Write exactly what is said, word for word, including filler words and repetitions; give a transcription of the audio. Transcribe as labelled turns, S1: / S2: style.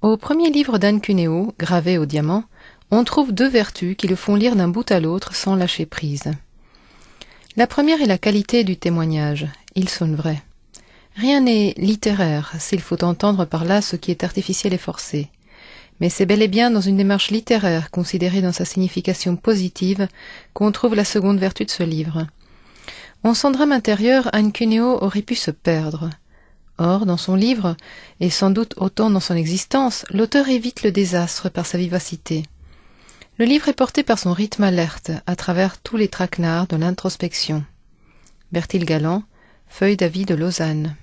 S1: Au premier livre d'Anne Cuneo, gravé au diamant, on trouve deux vertus qui le font lire d'un bout à l'autre sans lâcher prise. La première est la qualité du témoignage. Il sonne vrai. Rien n'est littéraire, s'il faut entendre par là ce qui est artificiel et forcé. Mais c'est bel et bien dans une démarche littéraire, considérée dans sa signification positive, qu'on trouve la seconde vertu de ce livre. En son drame intérieur, Anne Cuneo aurait pu se perdre. Or, dans son livre, et sans doute autant dans son existence, l'auteur évite le désastre par sa vivacité. Le livre est porté par son rythme alerte, à travers tous les traquenards de l'introspection. Bertil Galland, Feuille d'avis de Lausanne.